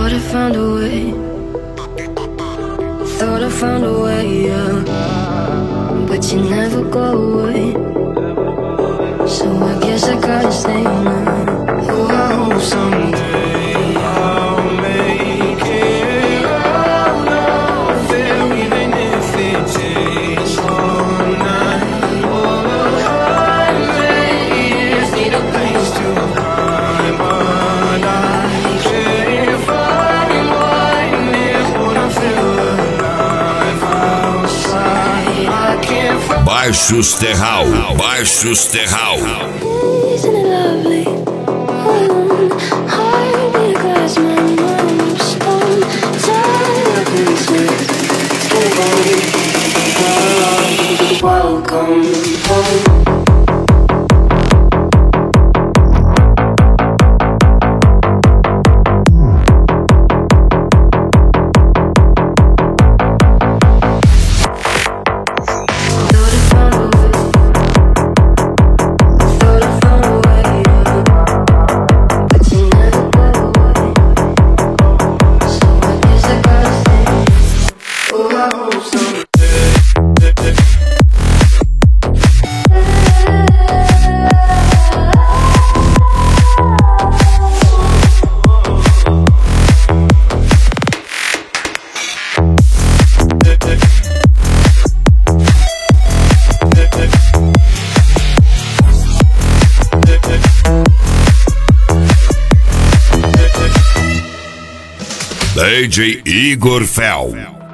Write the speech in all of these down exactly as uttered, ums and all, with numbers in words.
Thought I found a way, thought I found a way, yeah. But you never go away, so I guess I gotta stay now. Oh, I hope someday I'll make it out of there, even if it takes all night. Oh, I may just need a place to hide, but I can't find one if when I feel alive outside. I can't find. Baixos Terral, Baixos Terral. Isn't it lovely? Alone, heart in a glass, my mind of stone. Tired of pieces, skin bone. Welcome home. D J Igor Fel.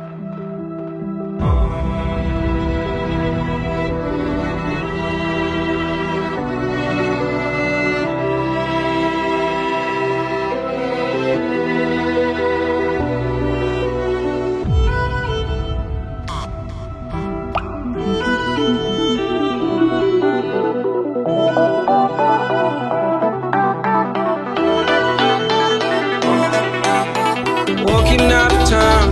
Walking out of town,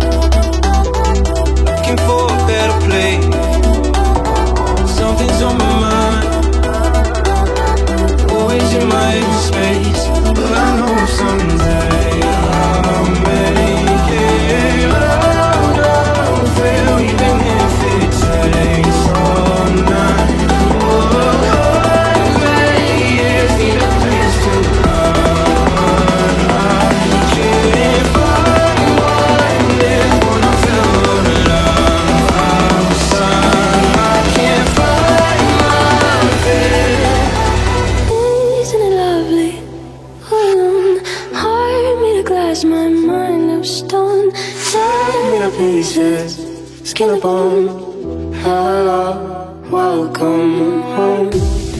looking for a better place. Something's on my mind, always in my empty space. But I know someday I'll make it out of there, even if it takes all night. Oh, I may just need a place to run. I can't find one there when I feel alive outside. I can't find my bed. Isn't it lovely? Alone, heart made of glass, my mind of stone. Tired of pieces, skin of bone. Hello, welcome home.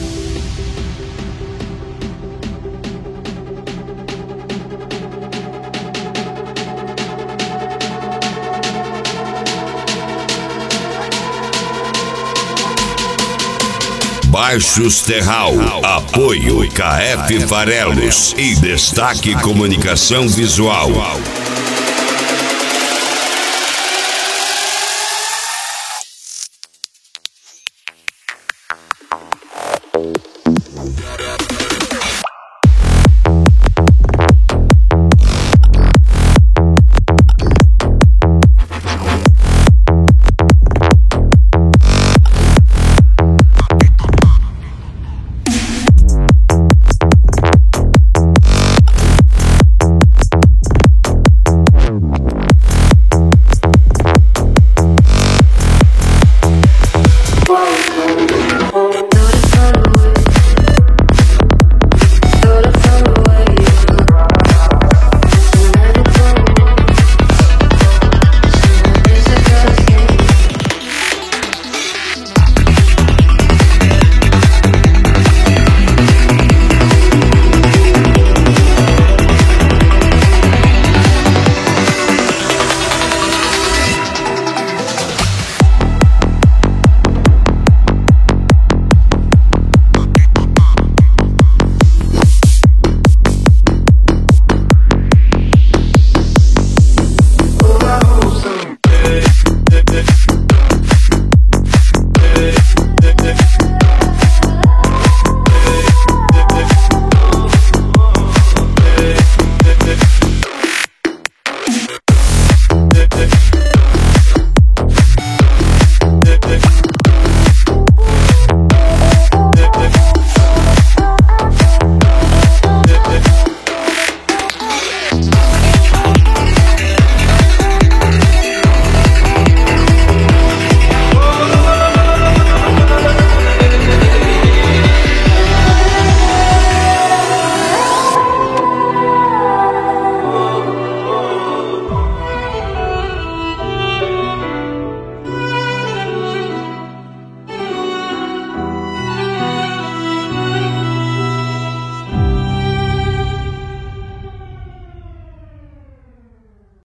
Baixos Terral, apoio K F Farelos e Destaque Comunicação Visual.